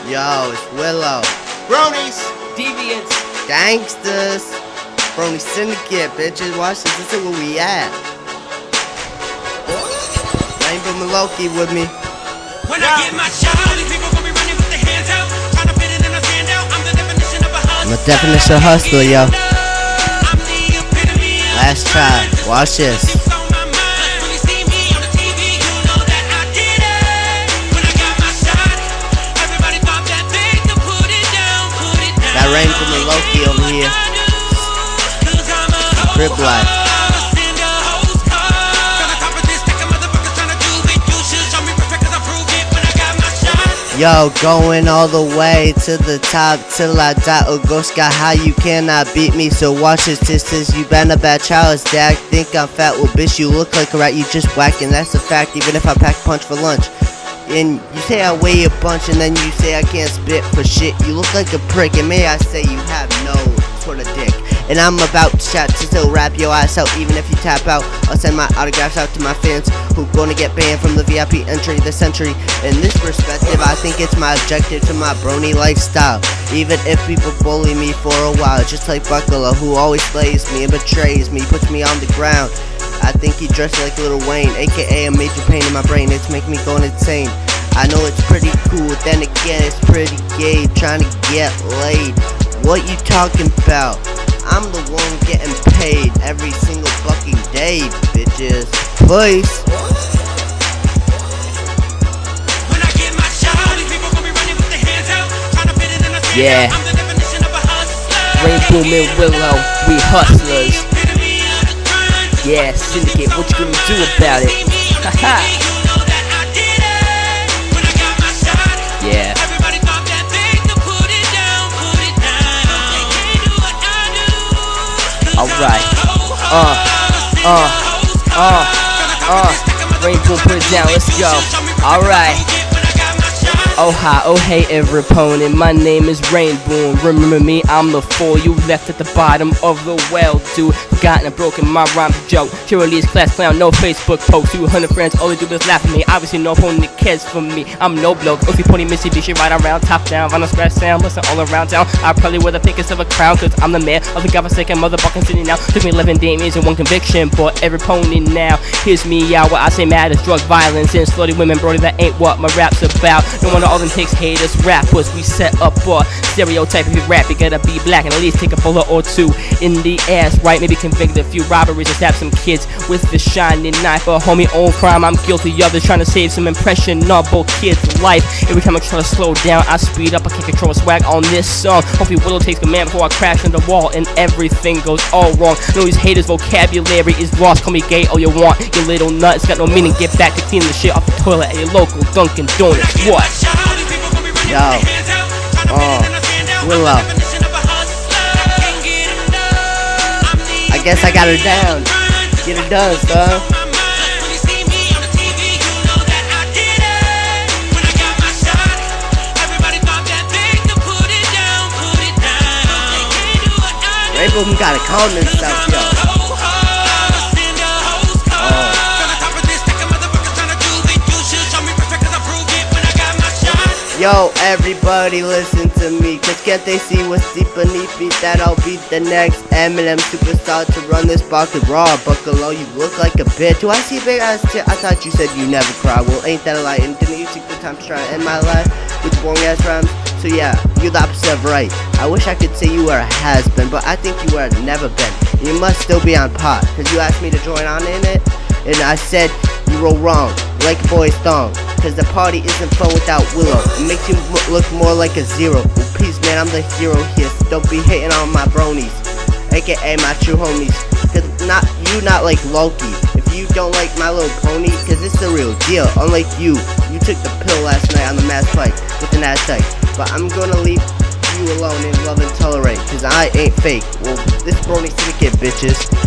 Yo, it's Willow. Bronies, deviants, Gangsters. Brony Syndicate, bitches. Watch this. This is where we at. Rainbow Maloki with me. When I get my shot, all these people gon' be running with their hands out, trying to fit it in a standout. I'm the definition of a hustler. I'm a definition of hustler, yo. I'm the epitome of Last try. Watch this. it's on my mind. When you see me on the TV, you know that I did it. When I got my shot, everybody pop that thing to put it down, put it down. That Rainbow Maloki over here. Crib life. Yo, going all the way to the top till I die or go sky high. You cannot beat me, so watch this. This is you been a bad child. Dad, think I'm fat? Well, bitch, you look like a rat. You just whack, and that's a fact. Even if I pack punch for lunch. And you say I weigh a bunch, and then you say I can't spit for shit. You look like a prick, and may I say you have no sort of dick. And I'm about to chat to still rap your ass out. Even if you tap out, I'll send my autographs out to my fans who gonna get banned from the VIP entry this century. In this perspective, I think it's my objective to my brony lifestyle. Even if people bully me for a while, just like Buckler, who always slays me and betrays me, puts me on the ground. I think he dressed like Lil Wayne, aka a major pain in my brain. It's making me going insane. I know it's pretty cool, then again it's pretty gay, trying to get laid. What you talking about? I'm the one getting paid every single fucking day, bitches. Please. When I get my shot, all these people gon' be running with their hands out, trying to fit it in a standout. Yeah. I'm the definition of a hustler. Rainbow and Willow, we hustlers. The epitome of the grind. Yeah, Syndicate, what you gonna do about it? Haha. Yeah. Everybody pop that thing to put it down, put it down. They can't do what I do. Alright. Rainbow, put it down, let's go. Alright. Oh hi, oh hey every opponent, my name is Rainbow. Remember me, I'm the fool you left at the bottom of the well, dude. Forgotten and broken my rhyme joke. Cheerleaders, class clown, no Facebook post. 200 friends, all they do is laugh at me. Obviously no opponent cares for me. I'm no bloke, Oofy pony Mitsubishi right around, top down, vinyl scratch sound, listen all around town. I probably wear the thickest of a crown, cause I'm the man of the godforsaken motherfucking city now. Took me 11 demons and 1 conviction, but every pony now hears me out. What I say matters, drug violence and slutty women, brody, that ain't what my rap's about. No wonder all them pigs haters, rappers, we set up a stereotype. If you rap, you gotta be black and at least take a bullet or 2 in the ass, right? Maybe convict a few robberies and stab some kids with the shining knife. But homie, own crime, I'm guilty of this, trying to save some impressionable kid's life. Every time I try to slow down, I speed up, I can't control swag on this song. Hopefully Willow takes command before I crash in the wall and everything goes all wrong. I know these haters' vocabulary is lost, call me gay all you want, you little nut. It's got no meaning, get back to cleaning the shit off the toilet at your local Dunkin' Donuts. What? Yo. Willow. I guess I got her down. Get her done, son. Rainbow gotta calm himself, yo. Yo, everybody listen to me, cause can't they see what's deep beneath me? That I'll be the next Eminem superstar to run this bucket raw. Buckalo, you look like a bitch. Do I see a big ass tit? I thought you said you never cry. Well, ain't that a lie? And didn't you take the time to try to end my life with boring ass rhymes? So yeah, you're the opposite of right. I wish I could say you were a has-been, but I think you were never been. You must still be on pot, cause you asked me to join on in it, and I said you were wrong, like a boy's thong. Cause the party isn't fun without Willow. It makes you look more like a zero. Well, peace, man, I'm the hero here, so don't be hating on my bronies, aka my true homies. Cause not like Loki. If you don't like My Little Pony, cause it's the real deal. Unlike you took the pill last night on the mass fight with an Aztec. But I'm gonna leave you alone and love and tolerate, cause I ain't fake. Well, this brony syndicate, bitches.